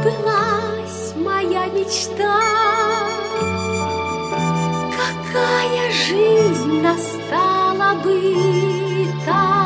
сбылась моя мечта. Какая жизнь настала бы там.